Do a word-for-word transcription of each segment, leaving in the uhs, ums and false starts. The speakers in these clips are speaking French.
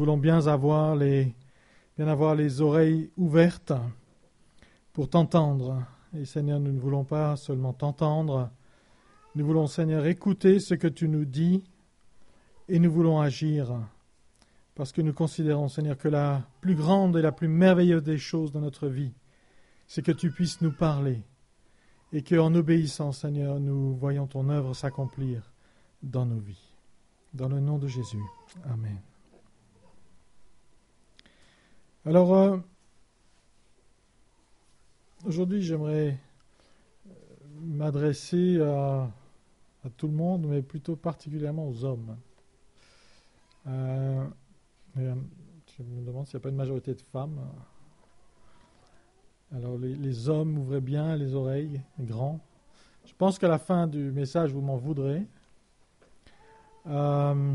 voulons bien avoir les, bien avoir les oreilles ouvertes pour t'entendre. Et Seigneur, nous ne voulons pas seulement t'entendre, nous voulons, Seigneur, écouter ce que tu nous dis et nous voulons agir. Parce que nous considérons, Seigneur, que la plus grande et la plus merveilleuse des choses dans notre vie, c'est que tu puisses nous parler et qu'en obéissant, Seigneur, nous voyons ton œuvre s'accomplir dans nos vies. Dans le nom de Jésus. Amen. Alors, euh, aujourd'hui, j'aimerais m'adresser à, à tout le monde, mais plutôt particulièrement aux hommes. Euh, et, je me demande s'il n'y a pas une majorité de femmes. Alors, les, les hommes, ouvrez bien les oreilles, grands. Je pense qu'à la fin du message, vous m'en voudrez. Euh,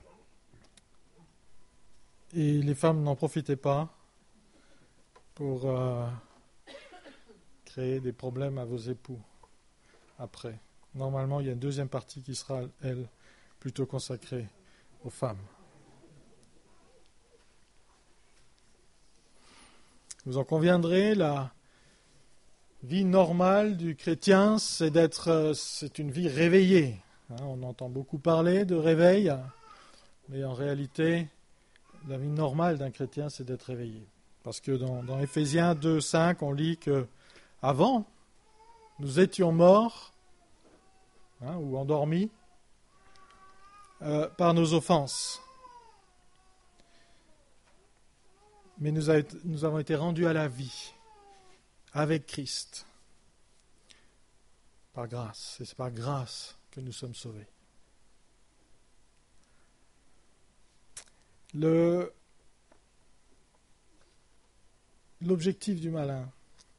et les femmes, n'en profitez pas pour euh, créer des problèmes à vos époux après. Normalement, il y a une deuxième partie qui sera, elle, plutôt consacrée aux femmes. Vous en conviendrez, la vie normale du chrétien, c'est d'être, c'est une vie réveillée. Hein, on entend beaucoup parler de réveil, mais en réalité, la vie normale d'un chrétien, c'est d'être réveillé. Parce que dans, dans Éphésiens deux, cinq, on lit que avant, nous étions morts, hein, ou endormis, euh, par nos offenses. Mais nous, a, nous avons été rendus à la vie avec Christ, par grâce. Et c'est par grâce que nous sommes sauvés. Le, l'objectif du malin,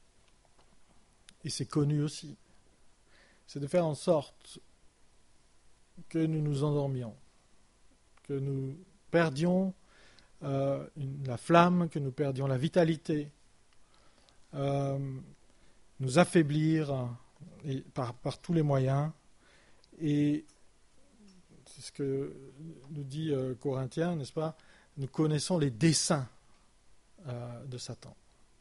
et c'est connu aussi, c'est de faire en sorte que nous nous endormions, que nous perdions euh, une, la flamme, que nous perdions la vitalité, euh, nous affaiblir et, par, par tous les moyens. Et c'est ce que nous dit euh, Corinthiens, n'est-ce pas? Nous connaissons les desseins euh, de Satan.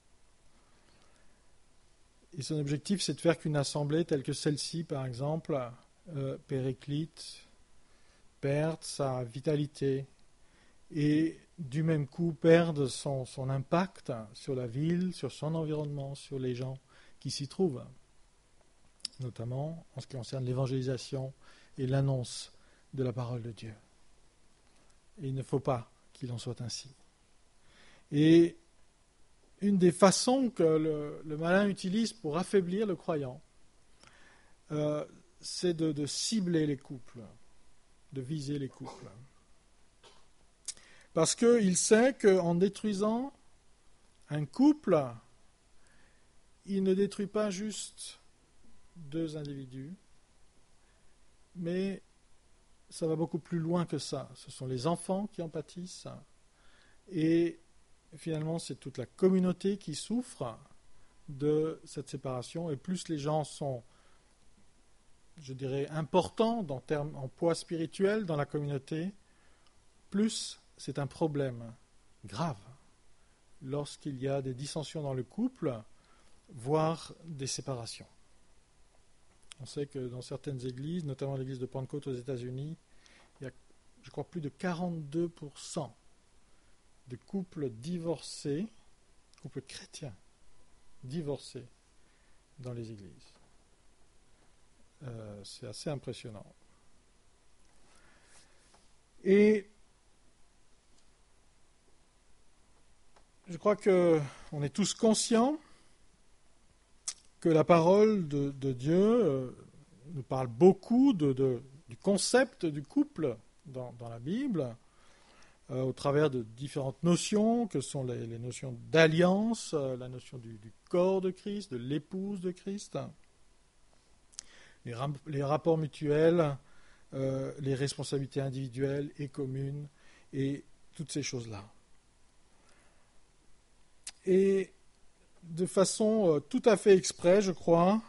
Et son objectif, c'est de faire qu'une assemblée telle que celle-ci, par exemple, euh, périclite, perde sa vitalité et du même coup perde son, son impact sur la ville, sur son environnement, sur les gens qui s'y trouvent, notamment en ce qui concerne l'évangélisation et l'annonce de la parole de Dieu. Et il ne faut pas qu'il en soit ainsi. Et une des façons que le, le malin utilise pour affaiblir le croyant, euh, c'est de, de cibler les couples, de viser les couples. Parce qu'il sait qu'en détruisant un couple, il ne détruit pas juste deux individus, mais ça va beaucoup plus loin que ça. Ce sont les enfants qui en pâtissent, et finalement, c'est toute la communauté qui souffre de cette séparation. Et plus les gens sont, je dirais, importants en termes, en poids spirituel dans la communauté, plus c'est un problème grave lorsqu'il y a des dissensions dans le couple, voire des séparations. On sait que dans certaines églises, notamment l'église de Pentecôte aux États-Unis, il y a, je crois, plus de quarante-deux pour cent de couples divorcés, couples chrétiens divorcés dans les églises. Euh, c'est assez impressionnant. Et je crois qu'on est tous conscients que la parole de, de Dieu euh, nous parle beaucoup de, de, du concept du couple dans, dans la Bible, euh, au travers de différentes notions, que sont les, les notions d'alliance, euh, la notion du, du corps de Christ, de l'épouse de Christ, les, ram- les rapports mutuels, euh, les responsabilités individuelles et communes, et toutes ces choses-là. Et de façon euh, tout à fait exprès, je crois,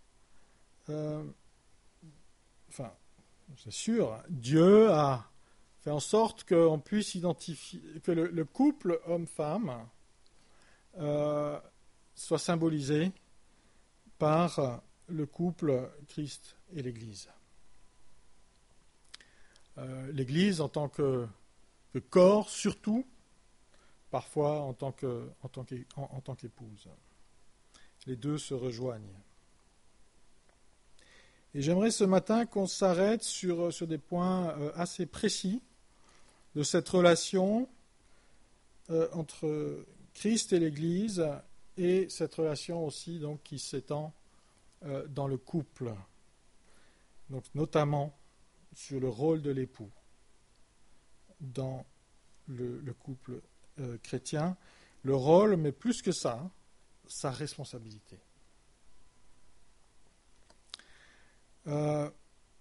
euh, enfin, c'est sûr, Dieu a fait en sorte qu'on puisse identifier, que le, le couple homme-femme euh, soit symbolisé par le couple Christ et l'Église. Euh, L'Église en tant que, que corps, surtout, parfois en tant que, en tant qu'é- en, en tant qu'épouse. Les deux se rejoignent. Et j'aimerais ce matin qu'on s'arrête sur, sur des points euh, assez précis de cette relation euh, entre Christ et l'Église et cette relation aussi donc, qui s'étend euh, dans le couple, donc notamment sur le rôle de l'époux dans le, le couple euh, chrétien, le rôle, mais plus que ça, sa responsabilité. Euh,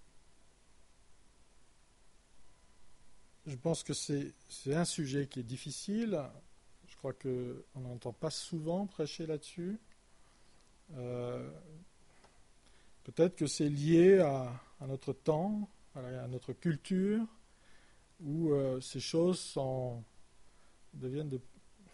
je pense que c'est, c'est un sujet qui est difficile. Je crois qu'on n'entend pas souvent prêcher là-dessus. Euh, peut-être que c'est lié à, à notre temps, à, la, à notre culture, où euh, ces choses sont, deviennent de...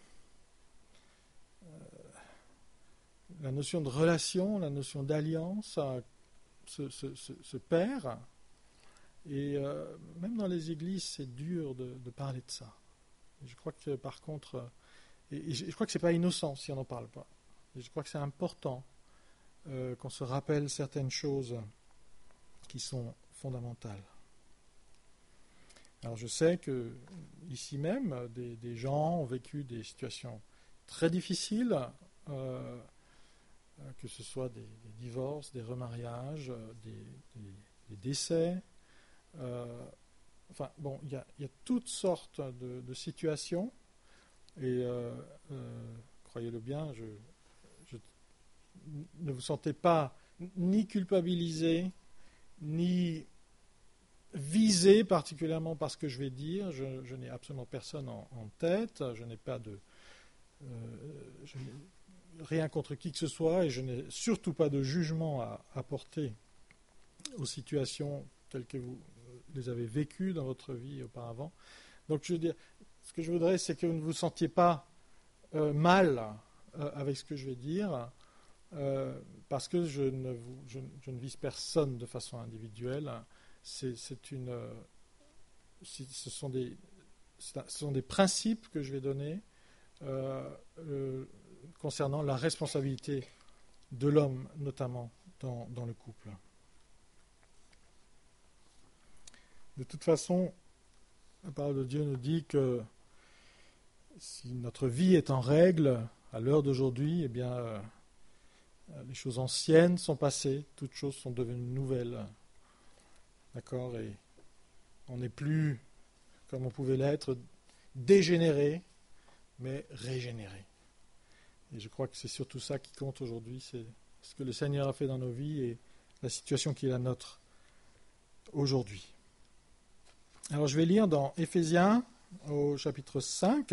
Euh, la notion de relation, la notion d'alliance euh, se, se, se, se perd. Et euh, même dans les églises, c'est dur de, de parler de ça. Et je crois que par contre, euh, et, et je, je crois que c'est pas innocent si on n'en parle pas. Et je crois que c'est important euh, qu'on se rappelle certaines choses qui sont fondamentales. Alors je sais que ici même, des, des gens ont vécu des situations très difficiles, euh, que ce soit des, des divorces, des remariages, des, des, des décès. Euh, enfin, bon, il y, y a toutes sortes de, de situations, et euh, euh, croyez-le bien, je, je, ne vous sentez pas ni culpabilisé, ni visé particulièrement par ce que je vais dire. Je, je n'ai absolument personne en, en tête, je n'ai pas de... Euh, je n'ai rien contre qui que ce soit, et je n'ai surtout pas de jugement à apporter aux situations telles que vous les avez vécues dans votre vie auparavant. Donc je veux dire, ce que je voudrais, c'est que vous ne vous sentiez pas euh, mal euh, avec ce que je vais dire, euh, parce que je ne, vous, je, je ne vise personne de façon individuelle. C'est, c'est une, euh, c'est, ce, sont des, c'est un, ce sont des principes que je vais donner euh, euh, concernant la responsabilité de l'homme, notamment dans, dans le couple. De toute façon, la parole de Dieu nous dit que si notre vie est en règle, à l'heure d'aujourd'hui, eh bien, euh, les choses anciennes sont passées, toutes choses sont devenues nouvelles. D'accord ? Et on n'est plus, comme on pouvait l'être, dégénéré, mais régénéré. Et je crois que c'est surtout ça qui compte aujourd'hui, c'est ce que le Seigneur a fait dans nos vies et la situation qui est la nôtre aujourd'hui. Alors je vais lire dans Éphésiens au chapitre cinq.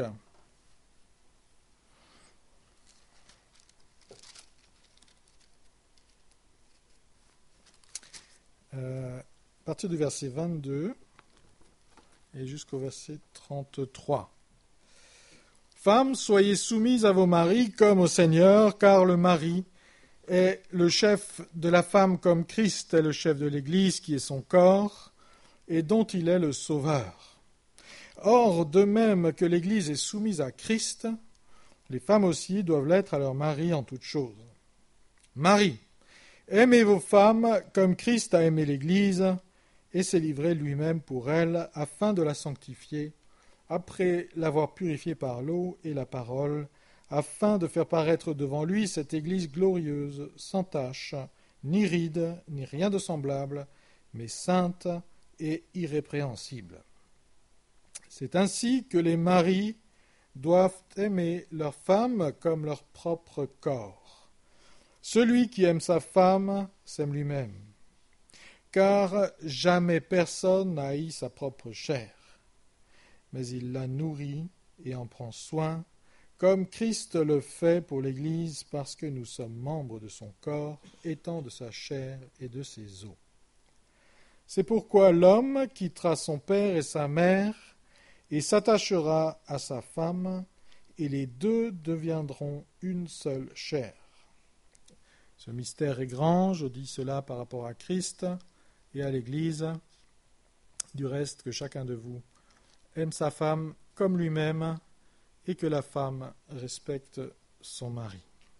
Euh, à partir du verset vingt-deux et jusqu'au verset trente-trois. Femmes, soyez soumises à vos maris comme au Seigneur, car le mari est le chef de la femme comme Christ est le chef de l'Église qui est son corps et dont il est le sauveur. Or, de même que l'Église est soumise à Christ, les femmes aussi doivent l'être à leur mari en toutes choses. Marie, aimez vos femmes comme Christ a aimé l'Église et s'est livré lui-même pour elle afin de la sanctifier, après l'avoir purifiée par l'eau et la parole, afin de faire paraître devant lui cette Église glorieuse, sans tache, ni ride, ni rien de semblable, mais sainte et irrépréhensible. C'est ainsi que les maris doivent aimer leur femme comme leur propre corps. Celui qui aime sa femme s'aime lui-même, car jamais personne n'a haï sa propre chair, mais il la nourrit et en prend soin, comme Christ le fait pour l'Église, parce que nous sommes membres de son corps, étant de sa chair et de ses os. C'est pourquoi l'homme quittera son père et sa mère et s'attachera à sa femme, et les deux deviendront une seule chair. Ce mystère est grand, je dis cela par rapport à Christ et à l'Église. Du reste, que chacun de vous aime sa femme comme lui-même et que la femme respecte son mari.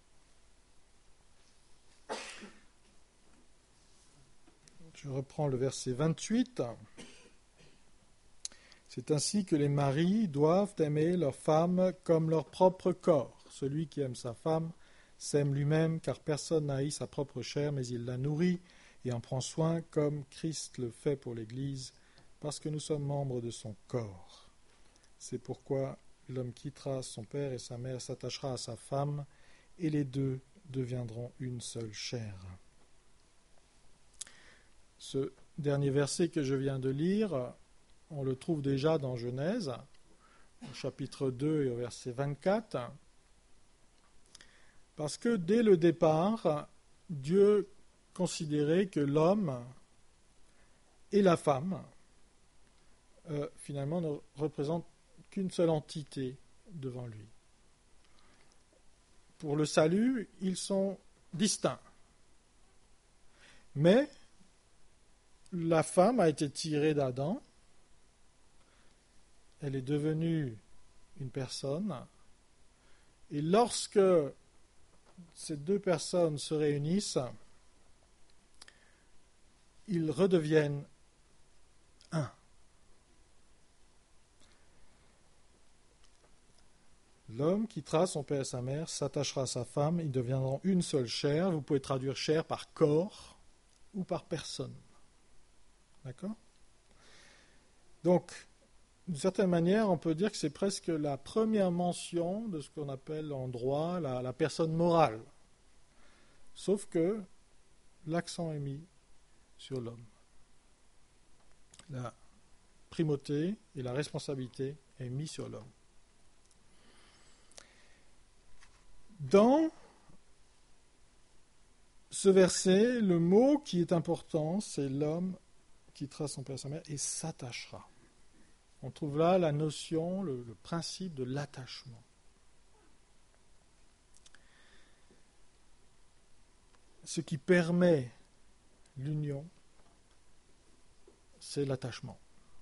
Je reprends le verset vingt-huit. C'est ainsi que les maris doivent aimer leur femme comme leur propre corps. Celui qui aime sa femme s'aime lui-même, car personne n'haït sa propre chair, mais il la nourrit et en prend soin comme Christ le fait pour l'Église, parce que nous sommes membres de son corps. C'est pourquoi l'homme quittera son père et sa mère, s'attachera à sa femme, et les deux deviendront une seule chair. Ce dernier verset que je viens de lire, on le trouve déjà dans Genèse, au chapitre deux et au verset vingt-quatre, parce que dès le départ, Dieu considérait que l'homme et la femme, euh, finalement, ne représentent qu'une seule entité devant lui. Pour le salut, ils sont distincts. Mais la femme a été tirée d'Adam, elle est devenue une personne, et lorsque ces deux personnes se réunissent, ils redeviennent un. L'homme quittera son père et sa mère, s'attachera à sa femme, ils deviendront une seule chair. Vous pouvez traduire chair par corps ou par personne. D'accord ? Donc, d'une certaine manière, on peut dire que c'est presque la première mention de ce qu'on appelle en droit la, la personne morale. Sauf que l'accent est mis sur l'homme. La primauté et la responsabilité est mise sur l'homme. Dans ce verset, le mot qui est important, c'est l'homme quittera son père et sa mère et s'attachera. On trouve là la notion, le, le principe de l'attachement. Ce qui permet l'union, c'est l'attachement.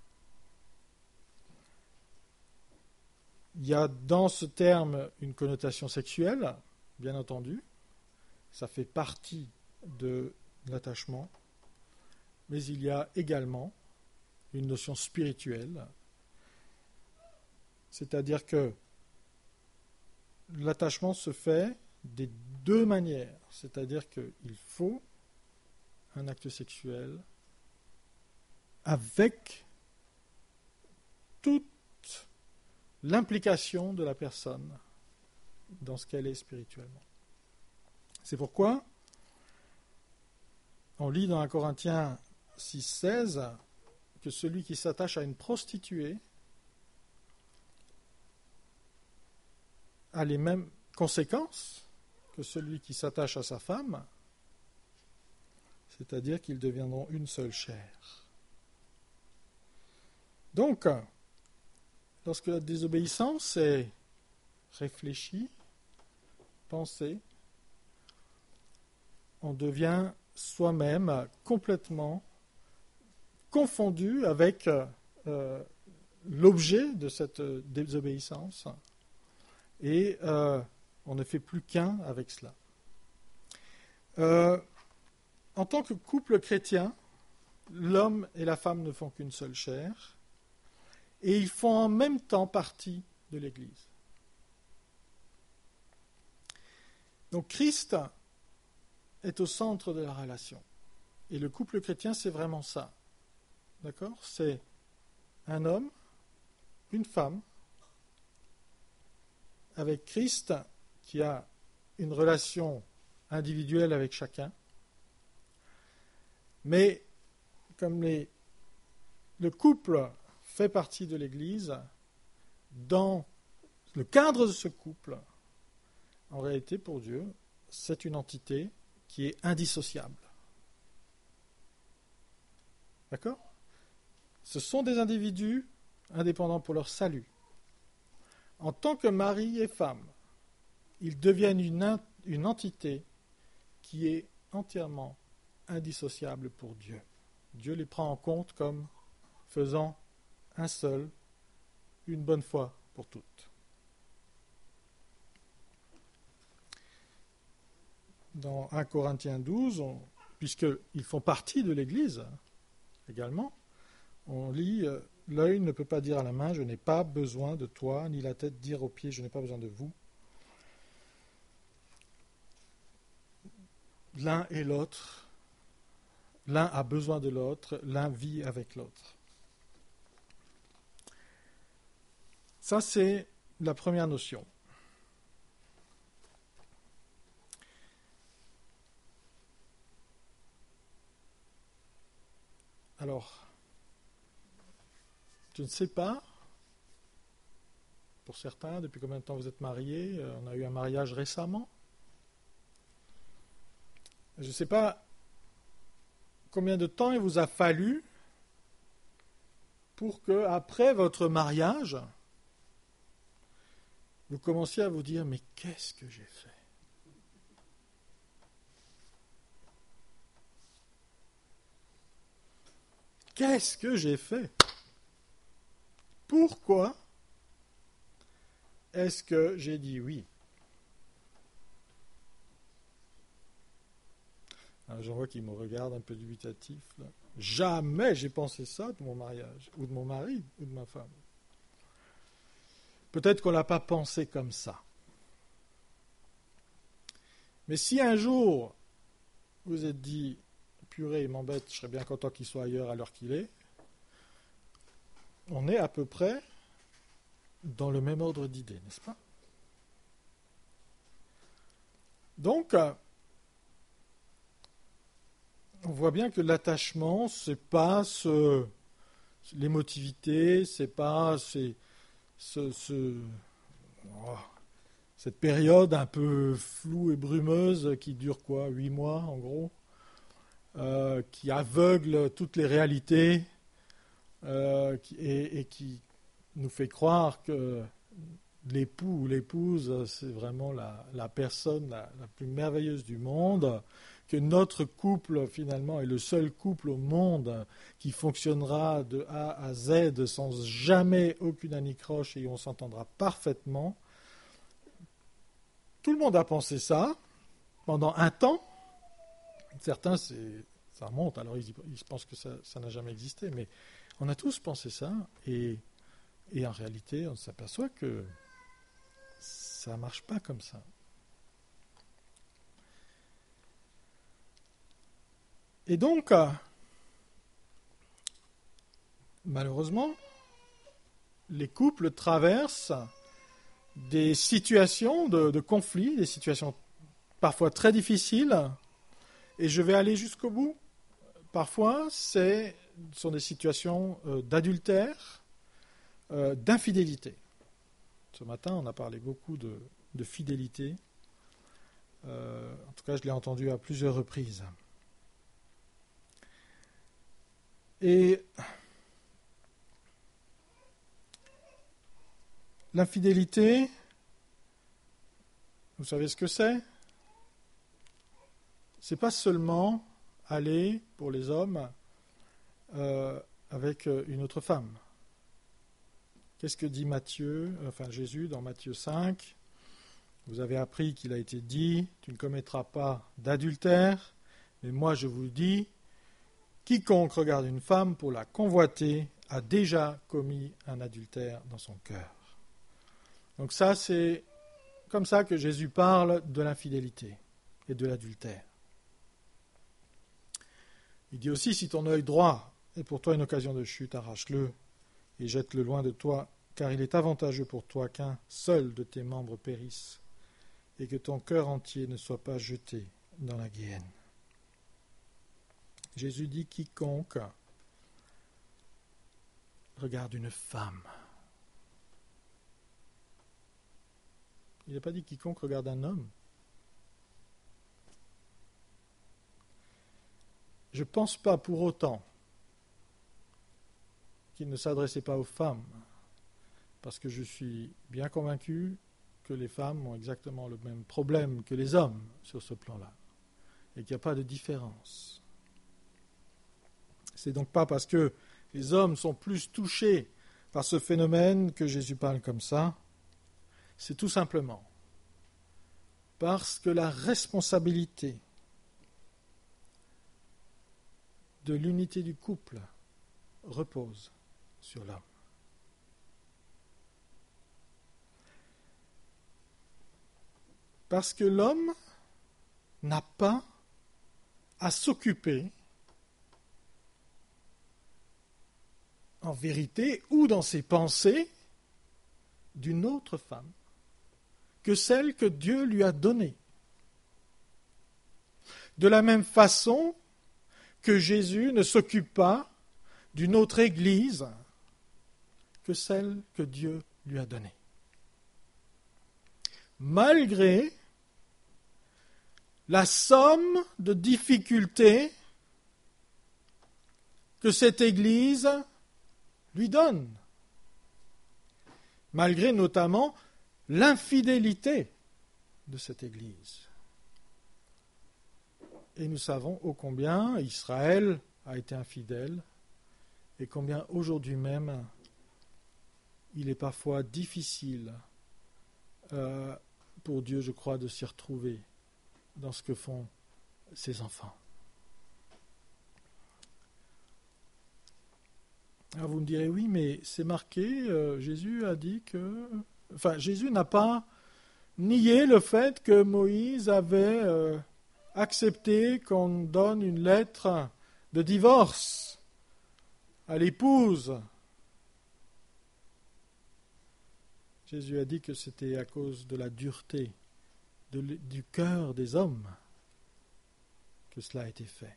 Il y a dans ce terme une connotation sexuelle, bien entendu, ça fait partie de l'attachement, mais il y a également une notion spirituelle, c'est-à-dire que l'attachement se fait des deux manières, c'est-à-dire qu'il faut un acte sexuel avec toute l'implication de la personne dans ce qu'elle est spirituellement. C'est pourquoi on lit dans un Corinthiens six seize que celui qui s'attache à une prostituée a les mêmes conséquences que celui qui s'attache à sa femme, c'est-à-dire qu'ils deviendront une seule chair. Donc, lorsque la désobéissance est réfléchie, pensée, on devient soi-même complètement confondu avec euh, l'objet de cette désobéissance et euh, on ne fait plus qu'un avec cela. Euh, en tant que couple chrétien, l'homme et la femme ne font qu'une seule chair et ils font en même temps partie de l'Église. Donc Christ est au centre de la relation. Et le couple chrétien, c'est vraiment ça. D'accord ? C'est un homme, une femme, avec Christ qui a une relation individuelle avec chacun. Mais comme les, le couple fait partie de l'Église, dans le cadre de ce couple, en réalité, pour Dieu, c'est une entité qui est indissociable. D'accord ? Ce sont des individus indépendants pour leur salut. En tant que mari et femme, ils deviennent une, in- une entité qui est entièrement indissociable pour Dieu. Dieu les prend en compte comme faisant un seul, une bonne fois pour toutes. Dans un Corinthiens douze, on, puisqu'ils font partie de l'Église également, on lit euh, « L'œil ne peut pas dire à la main, je n'ai pas besoin de toi, ni la tête dire aux pieds, je n'ai pas besoin de vous. » L'un et l'autre, l'un a besoin de l'autre, l'un vit avec l'autre. Ça, c'est la première notion. Alors, je ne sais pas, pour certains, depuis combien de temps vous êtes mariés, on a eu un mariage récemment. Je ne sais pas combien de temps il vous a fallu pour que, après votre mariage, vous commenciez à vous dire « Mais qu'est-ce que j'ai fait ?» Qu'est-ce que j'ai fait ? Pourquoi est-ce que j'ai dit oui ? Alors, j'en vois qui me regardent un peu dubitatif. Là. Jamais j'ai pensé ça de mon mariage, ou de mon mari, ou de ma femme. Peut-être qu'on ne l'a pas pensé comme ça. Mais si un jour vous vous êtes dit « Purée, il m'embête, je serais bien content qu'il soit ailleurs à l'heure qu'il est », on est à peu près dans le même ordre d'idées, n'est-ce pas ? Donc, on voit bien que l'attachement, c'est pas ce, l'émotivité, c'est pas c'est, ce, ce, oh, cette période un peu floue et brumeuse qui dure quoi, huit mois en gros, euh, qui aveugle toutes les réalités euh, qui, et, et qui nous fait croire que l'époux ou l'épouse, c'est vraiment la, la personne la, la plus merveilleuse du monde, que notre couple, finalement, est le seul couple au monde qui fonctionnera de A à Z sans jamais aucune anicroche et on s'entendra parfaitement. Tout le monde a pensé ça pendant un temps. Certains, c'est, ça remonte, alors ils, ils pensent que ça, ça n'a jamais existé, mais on a tous pensé ça et, et en réalité, on s'aperçoit que ça ne marche pas comme ça. Et donc, malheureusement, les couples traversent des situations de, de conflit, des situations parfois très difficiles, et je vais aller jusqu'au bout. Parfois, c'est, ce sont des situations euh, d'adultère, euh, d'infidélité. Ce matin, on a parlé beaucoup de, de fidélité. Euh, en tout cas, je l'ai entendu à plusieurs reprises. Et l'infidélité, vous savez ce que c'est ? C'est pas seulement aller, pour les hommes, euh, avec une autre femme. Qu'est-ce que dit Matthieu, enfin Jésus dans Matthieu cinq ? Vous avez appris qu'il a été dit, tu ne commettras pas d'adultère, mais moi je vous le dis, quiconque regarde une femme pour la convoiter a déjà commis un adultère dans son cœur. Donc ça, c'est comme ça que Jésus parle de l'infidélité et de l'adultère. Il dit aussi, si ton œil droit est pour toi une occasion de chute, arrache-le et jette-le loin de toi, car il est avantageux pour toi qu'un seul de tes membres périsse et que ton cœur entier ne soit pas jeté dans la guéhenne. Jésus dit, quiconque regarde une femme. Il n'a pas dit quiconque regarde un homme. Je ne pense pas pour autant qu'il ne s'adressait pas aux femmes, parce que je suis bien convaincu que les femmes ont exactement le même problème que les hommes sur ce plan-là, et qu'il n'y a pas de différence. C'est donc pas parce que les hommes sont plus touchés par ce phénomène que Jésus parle comme ça, c'est tout simplement parce que la responsabilité de l'unité du couple repose sur l'homme. Parce que l'homme n'a pas à s'occuper, en vérité ou dans ses pensées, d'une autre femme que celle que Dieu lui a donnée. De la même façon que Jésus ne s'occupe pas d'une autre église que celle que Dieu lui a donnée. Malgré la somme de difficultés que cette église lui donne, malgré notamment l'infidélité de cette église. Et nous savons ô combien Israël a été infidèle et combien aujourd'hui même il est parfois difficile euh, pour Dieu, je crois, de s'y retrouver dans ce que font ses enfants. Alors vous me direz, oui, mais c'est marqué, euh, Jésus a dit que... Enfin, Jésus n'a pas nié le fait que Moïse avait euh, accepté qu'on donne une lettre de divorce à l'épouse. Jésus a dit que c'était à cause de la dureté de, du cœur des hommes que cela a été fait.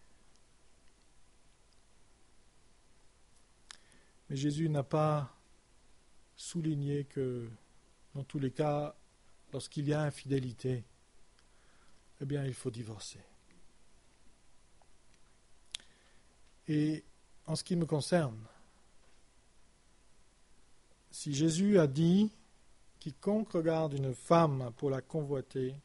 Mais Jésus n'a pas souligné que, dans tous les cas, lorsqu'il y a infidélité, eh bien, il faut divorcer. Et en ce qui me concerne, si Jésus a dit « Quiconque regarde une femme pour la convoiter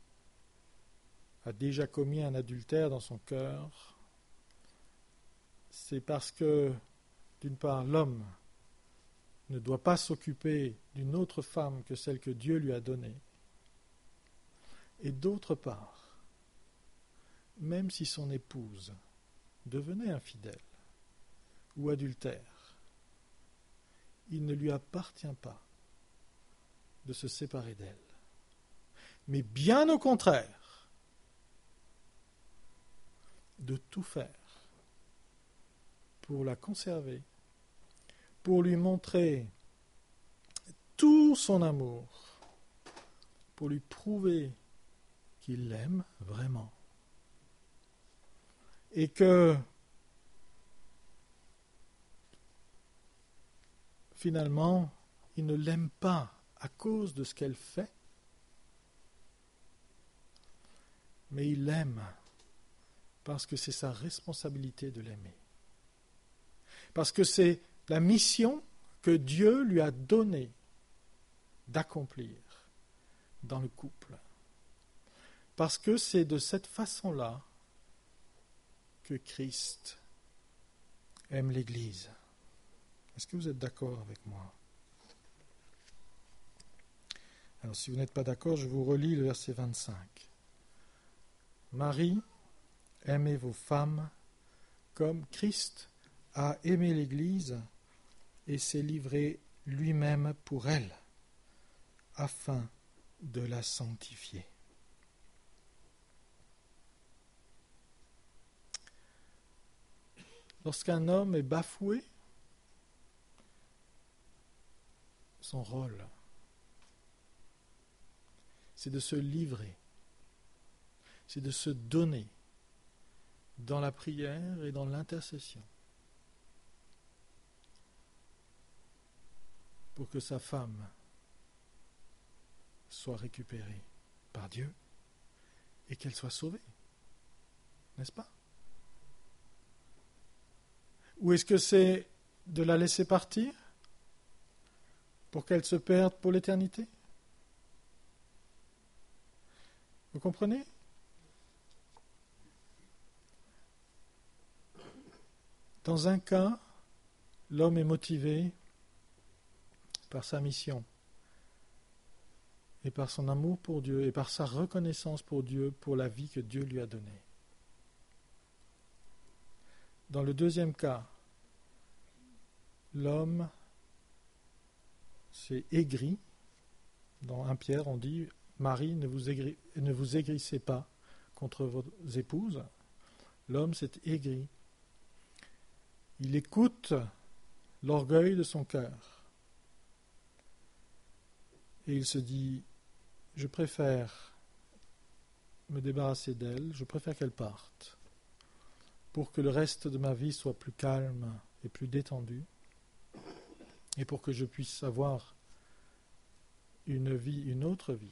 a déjà commis un adultère dans son cœur », c'est parce que, d'une part, l'homme ne doit pas s'occuper d'une autre femme que celle que Dieu lui a donnée. Et d'autre part, même si son épouse devenait infidèle ou adultère, il ne lui appartient pas de se séparer d'elle. Mais bien au contraire, de tout faire pour la conserver, pour lui montrer tout son amour, pour lui prouver qu'il l'aime vraiment. Et que, finalement, il ne l'aime pas à cause de ce qu'elle fait, mais il l'aime parce que c'est sa responsabilité de l'aimer. Parce que c'est la mission que Dieu lui a donnée d'accomplir dans le couple. Parce que c'est de cette façon-là que Christ aime l'Église. Est-ce que vous êtes d'accord avec moi? Alors, si vous n'êtes pas d'accord, je vous relis le verset vingt-cinq. Marie, aimez vos femmes comme Christ a aimé l'Église et s'est livré lui-même pour elle, afin de la sanctifier. Lorsqu'un homme est bafoué, son rôle, c'est de se livrer, c'est de se donner dans la prière et dans l'intercession pour que sa femme soit récupérée par Dieu et qu'elle soit sauvée. N'est-ce pas? Ou est-ce que c'est de la laisser partir pour qu'elle se perde pour l'éternité? Vous comprenez? Dans un cas, l'homme est motivé par sa mission et par son amour pour Dieu et par sa reconnaissance pour Dieu pour la vie que Dieu lui a donnée. Dans le deuxième cas, l'homme s'est aigri. Dans un Pierre, on dit « Marie, ne vous, aigri, ne vous aigrissez pas contre vos épouses ». L'homme s'est aigri. Il écoute l'orgueil de son cœur. Et il se dit « Je préfère me débarrasser d'elle, je préfère qu'elle parte, pour que le reste de ma vie soit plus calme et plus détendu, et pour que je puisse avoir une vie, une autre vie.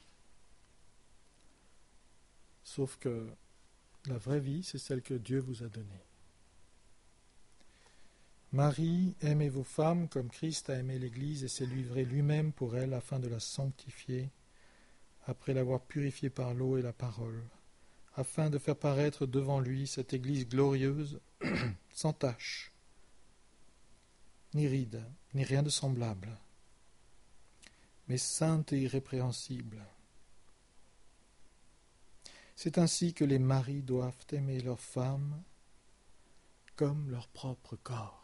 Sauf que la vraie vie, c'est celle que Dieu vous a donnée. Marie, aimez vos femmes comme Christ a aimé l'Église et s'est livré lui-même pour elle afin de la sanctifier, après l'avoir purifiée par l'eau et la parole, afin de faire paraître devant lui cette Église glorieuse, sans tache, ni ride, ni rien de semblable, mais sainte et irrépréhensible. C'est ainsi que les maris doivent aimer leurs femmes comme leur propre corps.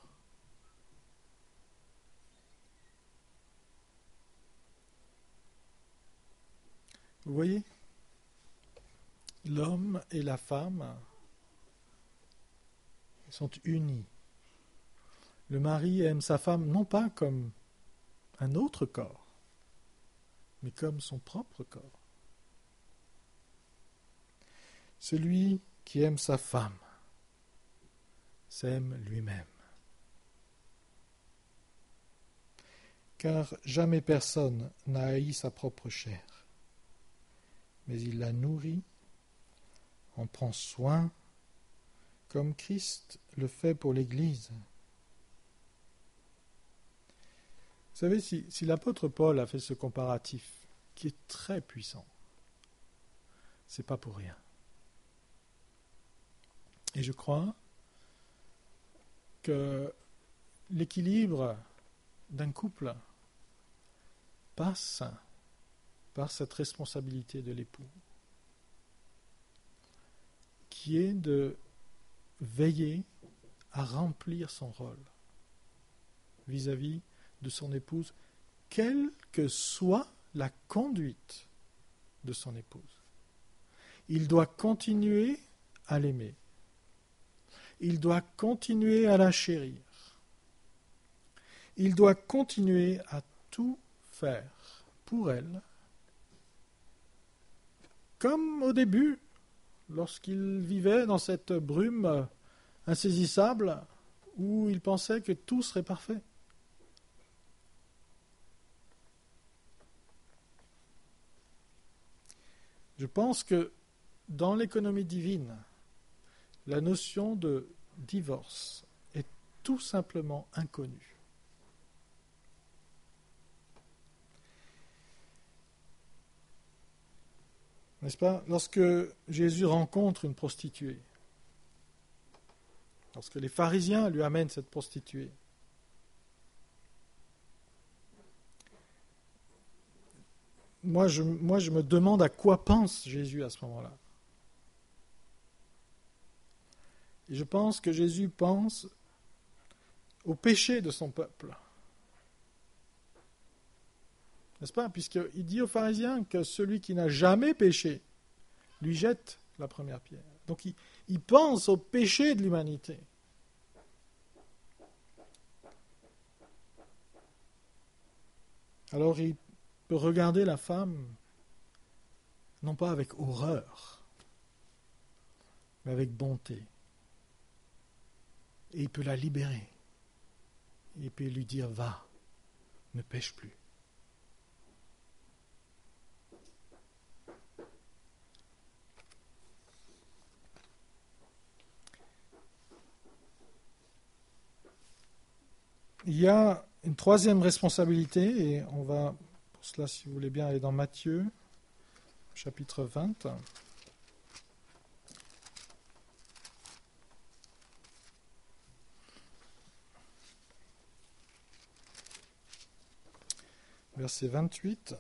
Vous voyez, l'homme et la femme sont unis. Le mari aime sa femme non pas comme un autre corps, mais comme son propre corps. Celui qui aime sa femme s'aime lui-même. Car jamais personne n'a haï sa propre chair, mais il la nourrit, en prend soin, comme Christ le fait pour l'Église. Vous savez, si, si l'apôtre Paul a fait ce comparatif, qui est très puissant, c'est pas pour rien. Et je crois que l'équilibre d'un couple passe par cette responsabilité de l'époux, qui est de veiller à remplir son rôle vis-à-vis de son épouse, quelle que soit la conduite de son épouse. Il doit continuer à l'aimer. Il doit continuer à la chérir. Il doit continuer à tout faire pour elle, comme au début, lorsqu'il vivait dans cette brume insaisissable où il pensait que tout serait parfait. Je pense que dans l'économie divine, la notion de divorce est tout simplement inconnue. N'est-ce pas? Lorsque Jésus rencontre une prostituée, lorsque les pharisiens lui amènent cette prostituée, moi je, moi je me demande à quoi pense Jésus à ce moment-là. Et je pense que Jésus pense au péché de son peuple. N'est-ce pas? Puisqu'il dit aux pharisiens que celui qui n'a jamais péché lui jette la première pierre. Donc il, il pense au péché de l'humanité. Alors il peut regarder la femme, non pas avec horreur, mais avec bonté. Et il peut la libérer. Et il peut lui dire, va, ne pêche plus. il y a une troisième responsabilité, et on va, pour cela, si vous voulez bien, aller dans Matthieu, chapitre vingt. Verset vingt-huit.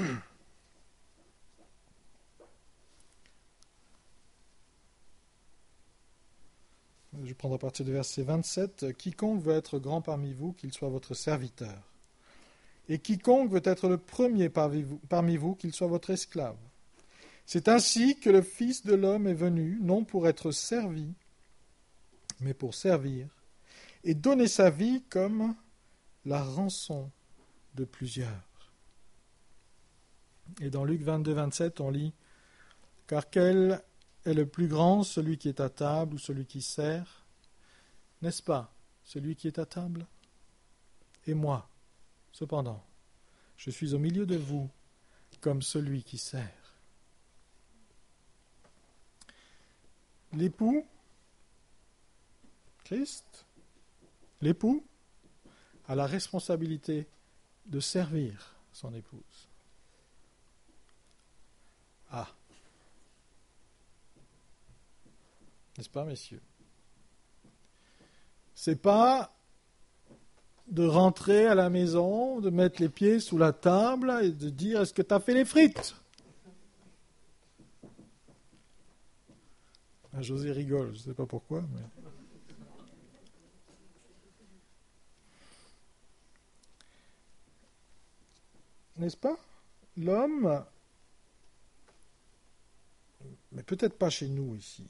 Je prends à partir du verset vingt-sept. Quiconque veut être grand parmi vous, qu'il soit votre serviteur. Et quiconque veut être le premier parmi vous, parmi vous, qu'il soit votre esclave. C'est ainsi que le Fils de l'homme est venu, non pour être servi, mais pour servir, et donner sa vie comme la rançon de plusieurs. Et dans Luc vingt-deux, vingt-sept, on lit « Car quel est le plus grand, celui qui est à table ou celui qui sert? N'est-ce pas, celui qui est à table? Et moi, cependant, je suis au milieu de vous comme celui qui sert. » L'époux, Christ, l'époux, a la responsabilité de servir son épouse. Ah, n'est-ce pas, messieurs? C'est pas de rentrer à la maison, de mettre les pieds sous la table et de dire « Est-ce que tu as fait les frites ?» ah, José rigole, je ne sais pas pourquoi, mais... N'est-ce pas? L'homme, mais peut-être pas chez nous ici,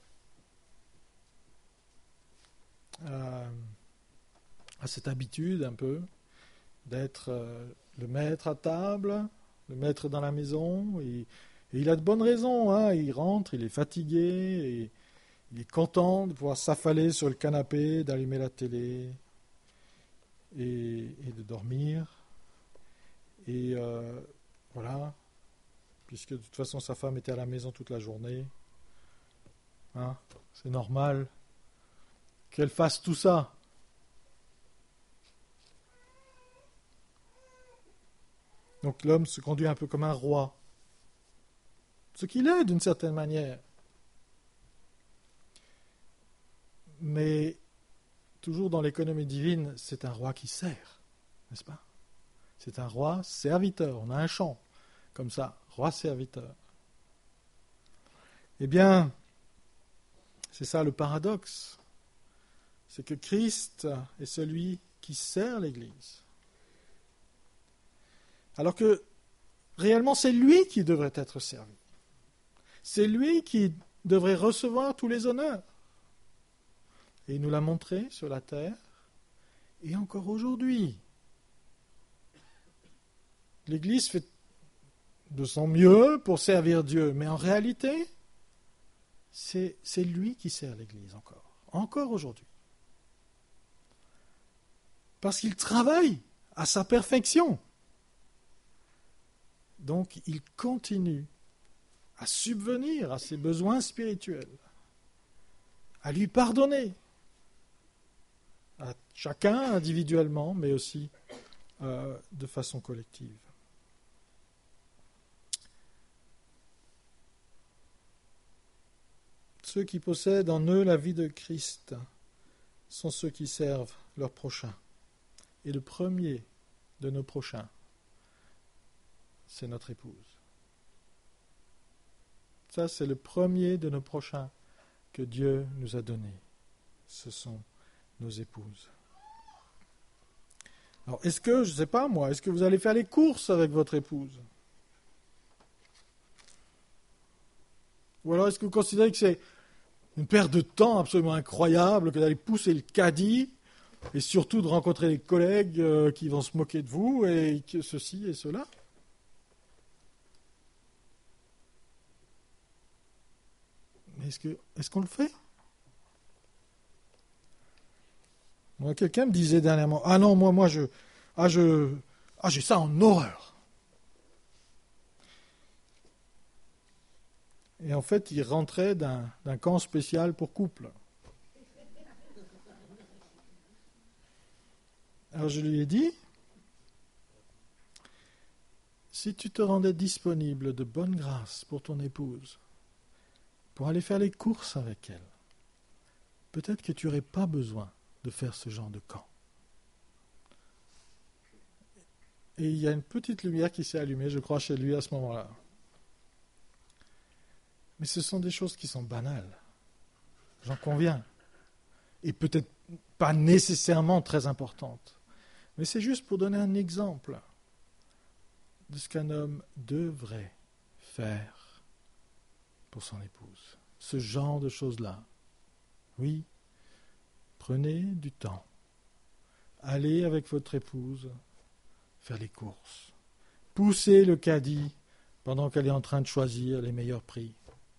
euh, a cette habitude un peu d'être euh, le maître à table, le maître dans la maison, et, et il a de bonnes raisons, hein, il rentre, il est fatigué, et il est content de pouvoir s'affaler sur le canapé, d'allumer la télé et, et de dormir. Et euh, voilà, puisque de toute façon sa femme était à la maison toute la journée, hein, c'est normal qu'elle fasse tout ça. Donc l'homme se conduit un peu comme un roi, ce qu'il est d'une certaine manière. Mais toujours dans l'économie divine, c'est un roi qui sert, n'est-ce pas? C'est un roi serviteur. On a un chant comme ça, roi serviteur. Eh bien, c'est ça le paradoxe. C'est que Christ est celui qui sert l'Église. Alors que réellement, c'est lui qui devrait être servi. C'est lui qui devrait recevoir tous les honneurs. Et il nous l'a montré sur la terre, et encore aujourd'hui. L'Église fait de son mieux pour servir Dieu, mais en réalité, c'est, c'est lui qui sert l'Église encore, encore aujourd'hui. Parce qu'il travaille à sa perfection. Donc, il continue à subvenir à ses besoins spirituels, à lui pardonner, à chacun individuellement, mais aussi euh, de façon collective. Ceux qui possèdent en eux la vie de Christ sont ceux qui servent leurs prochains. Et le premier de nos prochains, c'est notre épouse. Ça, c'est le premier de nos prochains que Dieu nous a donné. Ce sont nos épouses. Alors, est-ce que, je ne sais pas moi, est-ce que vous allez faire les courses avec votre épouse? Ou alors est-ce que vous considérez que c'est une perte de temps absolument incroyable que d'aller pousser le caddie et surtout de rencontrer des collègues euh, qui vont se moquer de vous et que ceci et cela? Mais est-ce que, est-ce qu'on le fait? Moi, quelqu'un me disait dernièrement, ah non, moi, moi, je, ah, je, ah, j'ai ça en horreur. Et en fait, il rentrait d'un, d'un camp spécial pour couple. Alors je lui ai dit, si tu te rendais disponible de bonne grâce pour ton épouse, pour aller faire les courses avec elle, peut-être que tu n'aurais pas besoin de faire ce genre de camp. Et il y a une petite lumière qui s'est allumée, je crois, chez lui à ce moment-là. Mais ce sont des choses qui sont banales, j'en conviens, et peut-être pas nécessairement très importantes. Mais c'est juste pour donner un exemple de ce qu'un homme devrait faire pour son épouse. Ce genre de choses-là. Oui, prenez du temps. Allez avec votre épouse faire les courses. Poussez le caddie pendant qu'elle est en train de choisir les meilleurs prix.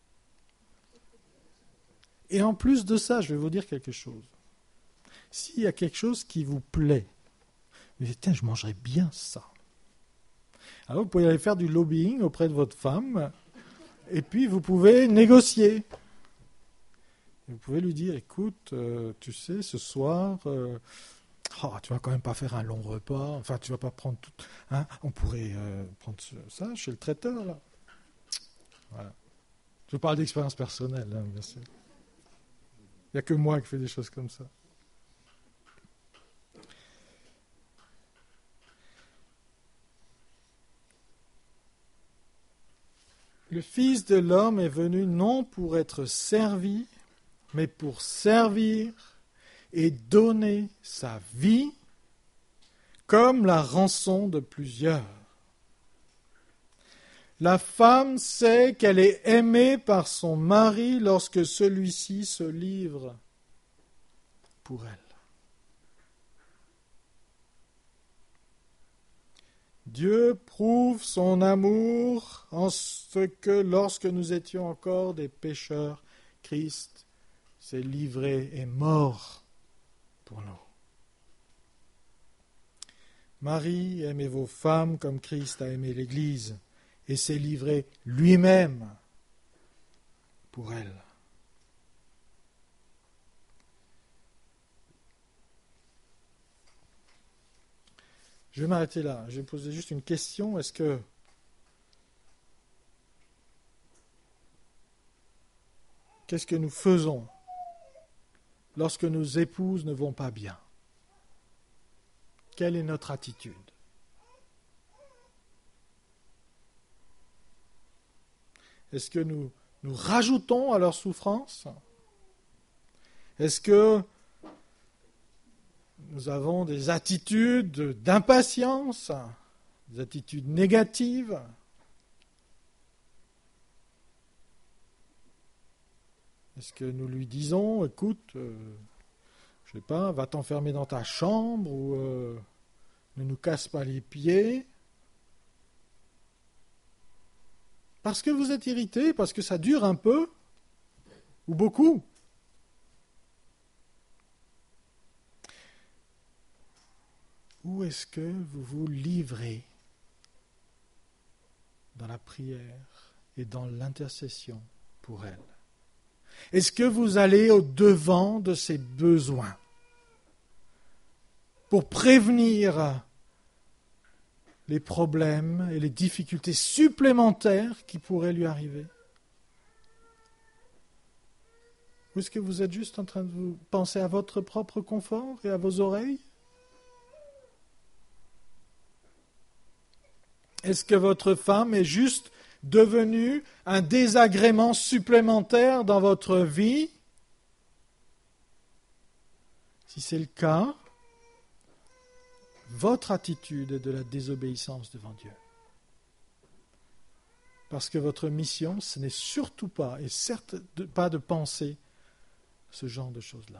Et en plus de ça, je vais vous dire quelque chose. S'il y a quelque chose qui vous plaît, vous dites, tiens, je mangerais bien ça. Alors vous pouvez aller faire du lobbying auprès de votre femme, et puis vous pouvez négocier. Vous pouvez lui dire, écoute, euh, tu sais, ce soir, euh, oh, tu vas quand même pas faire un long repas, enfin tu vas pas prendre tout, hein, on pourrait euh, prendre ça chez le traiteur, là. Voilà. Je vous parle d'expérience personnelle, hein, bien sûr. Il n'y a que moi qui fais des choses comme ça. Le Fils de l'homme est venu non pour être servi, mais pour servir et donner sa vie comme la rançon de plusieurs. La femme sait qu'elle est aimée par son mari lorsque celui-ci se livre pour elle. Dieu prouve son amour en ce que lorsque nous étions encore des pécheurs, Christ s'est livré et mort pour nous. Marie, aimez vos femmes comme Christ a aimé l'Église et s'est livré lui-même pour elle. Je vais m'arrêter là. Je vais poser juste une question. Est-ce que qu'est-ce que nous faisons lorsque nos épouses ne vont pas bien? Quelle est notre attitude? Est-ce que nous, nous rajoutons à leur souffrance? Est-ce que nous avons des attitudes d'impatience, des attitudes négatives? Est-ce que nous lui disons, écoute, euh, je sais pas, va t'enfermer dans ta chambre ou euh, ne nous casse pas les pieds? Parce que vous êtes irrité, parce que ça dure un peu ou beaucoup? Ou est-ce que vous vous livrez dans la prière et dans l'intercession pour elle? Est-ce que vous allez au-devant de ses besoins pour prévenir les problèmes et les difficultés supplémentaires qui pourraient lui arriver? Ou est-ce que vous êtes juste en train de vous penser à votre propre confort et à vos oreilles? Est-ce que votre femme est juste devenue un désagrément supplémentaire dans votre vie? Si c'est le cas, votre attitude est de la désobéissance devant Dieu. Parce que votre mission, ce n'est surtout pas, et certes pas de penser ce genre de choses-là.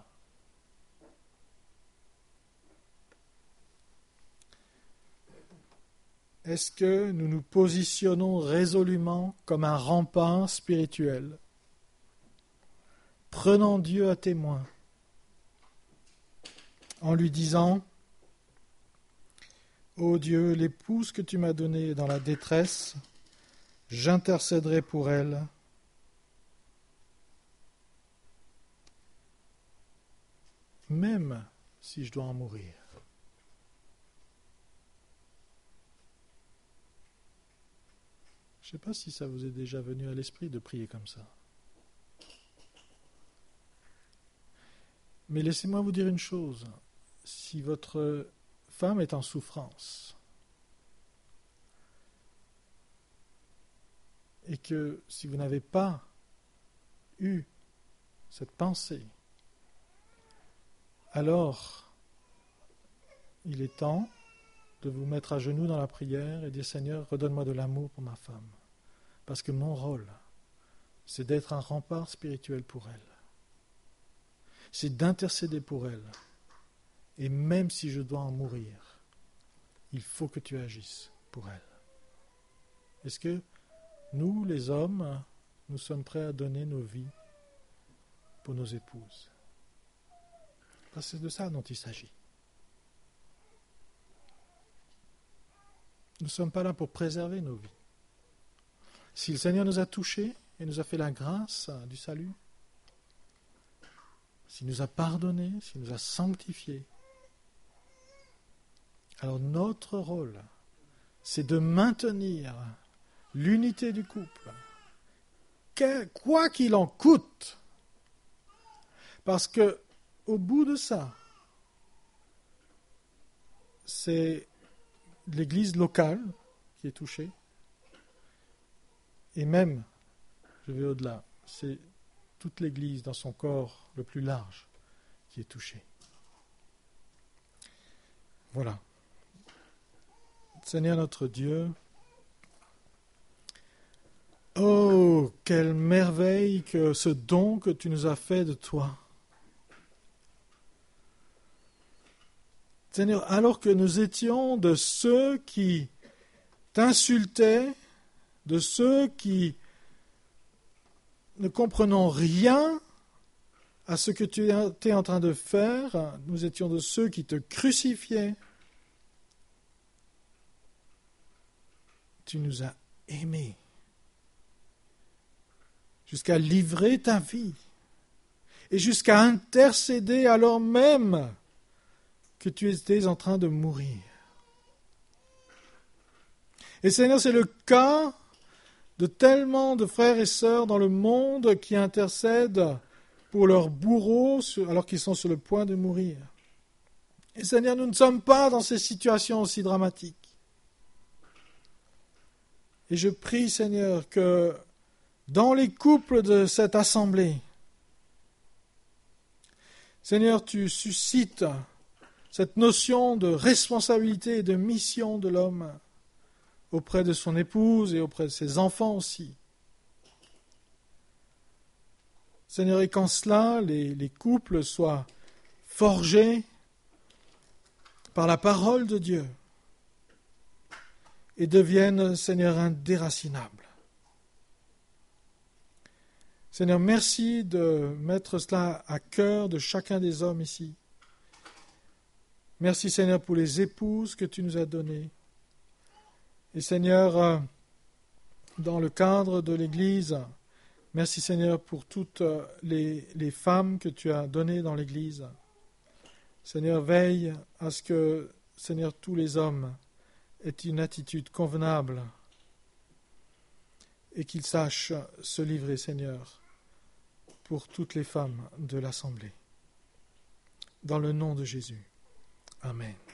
Est-ce que nous nous positionnons résolument comme un rempart spirituel, prenant Dieu à témoin, en lui disant « Ô Dieu, l'épouse que tu m'as donnée est dans la détresse, j'intercéderai pour elle, même si je dois en mourir. » Je ne sais pas si ça vous est déjà venu à l'esprit de prier comme ça. Mais laissez-moi vous dire une chose. Si votre femme est en souffrance, et que si vous n'avez pas eu cette pensée, alors il est temps de vous mettre à genoux dans la prière et dire « Seigneur, redonne-moi de l'amour pour ma femme. » Parce que mon rôle, c'est d'être un rempart spirituel pour elle. C'est d'intercéder pour elle. Et même si je dois en mourir, il faut que tu agisses pour elle. Est-ce que nous, les hommes, nous sommes prêts à donner nos vies pour nos épouses? Parce que c'est de ça dont il s'agit. Nous ne sommes pas là pour préserver nos vies. Si le Seigneur nous a touchés et nous a fait la grâce du salut, s'il nous a pardonnés, s'il nous a sanctifiés, alors notre rôle, c'est de maintenir l'unité du couple, quoi qu'il en coûte. Parce que, au bout de ça, c'est l'Église locale qui est touchée, et même, je vais au-delà, c'est toute l'Église dans son corps le plus large qui est touchée. Voilà. Seigneur notre Dieu, oh, quelle merveille que ce don que tu nous as fait de toi. Seigneur, alors que nous étions de ceux qui t'insultaient, de ceux qui ne comprenons rien à ce que tu étais en train de faire, nous étions de ceux qui te crucifiaient. Tu nous as aimés jusqu'à livrer ta vie et jusqu'à intercéder alors même que tu étais en train de mourir. Et Seigneur, c'est le cas de tellement de frères et sœurs dans le monde qui intercèdent pour leurs bourreaux alors qu'ils sont sur le point de mourir. Et Seigneur, nous ne sommes pas dans ces situations aussi dramatiques. Et je prie, Seigneur, que dans les couples de cette assemblée, Seigneur, tu suscites cette notion de responsabilité et de mission de l'homme auprès de son épouse et auprès de ses enfants aussi. Seigneur, et qu'en cela, les, les couples soient forgés par la parole de Dieu et deviennent, Seigneur, indéracinables. Seigneur, merci de mettre cela à cœur de chacun des hommes ici. Merci, Seigneur, pour les épouses que tu nous as données. Et Seigneur, dans le cadre de l'Église, merci, Seigneur, pour toutes les, les femmes que tu as données dans l'Église. Seigneur, veille à ce que, Seigneur, tous les hommes aient une attitude convenable et qu'ils sachent se livrer, Seigneur, pour toutes les femmes de l'Assemblée. Dans le nom de Jésus. Amen.